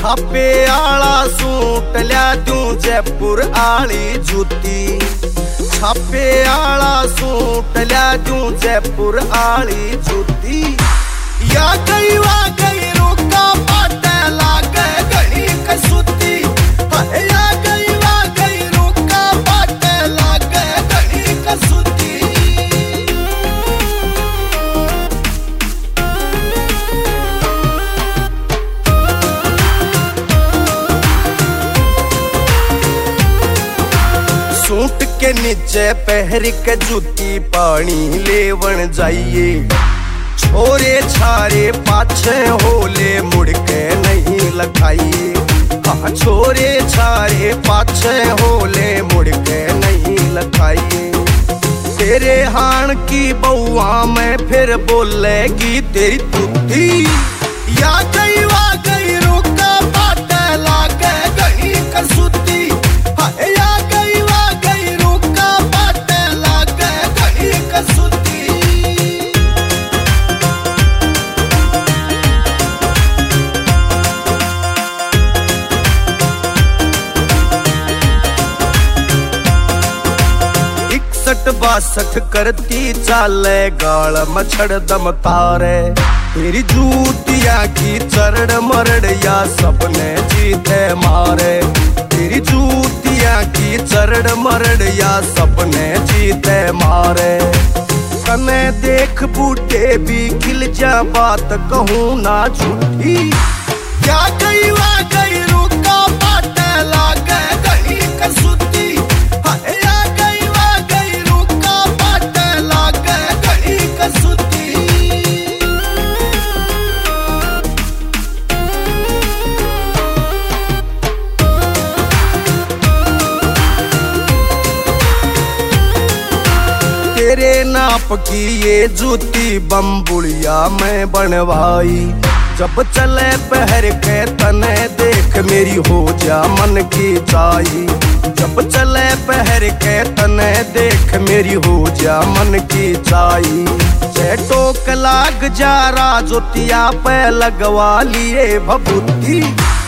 छापे आला सूट लिया दूं जयपुर आली जूती। छापे आला सूट लिया दूं जयपुर आली जूती। या गई वा गई रोका पाटे लागे गई कसूती। या गई वा गई रोका पाटे लागे गई कसूती। सूट के नीचे पहर के जूती पानी लेवन जाइए। छोरे छारे पाछे होले मुड़ के नहीं लखाइए। हाँ छोरे छारे पाछे होले मुड़ के नहीं लखाइए। तेरे हाण की बउआ में फिर बोलेगी तेरी तुती। या गई वा गई रोका पाटे लागे गई कसूती। या गई वा गई रोका पाटे लागे गई कसूती। बासठ करती चाले गाल मछड़ दम तारे। तेरी जूतिया की चरण मरड़ या सपने जीते मारे। तेरी जूतिया की चरण मरड़ या सपने जीते मारे। कने देख बूटे भी खिल जा बात कहूँ ना झूठी। क्या गई वा गई रोका पाटे लागे गई कसूती। तेरे नाप की ये जूती बम्बुड़िया में बनवाई। जब चले पहर के तने देख मेरी हो जा मन की चाई। जब चले पहर के तने देख मेरी हो जा मन की चाई। टोक लाग जा राजोतिया पे लगवा लिए भभूति।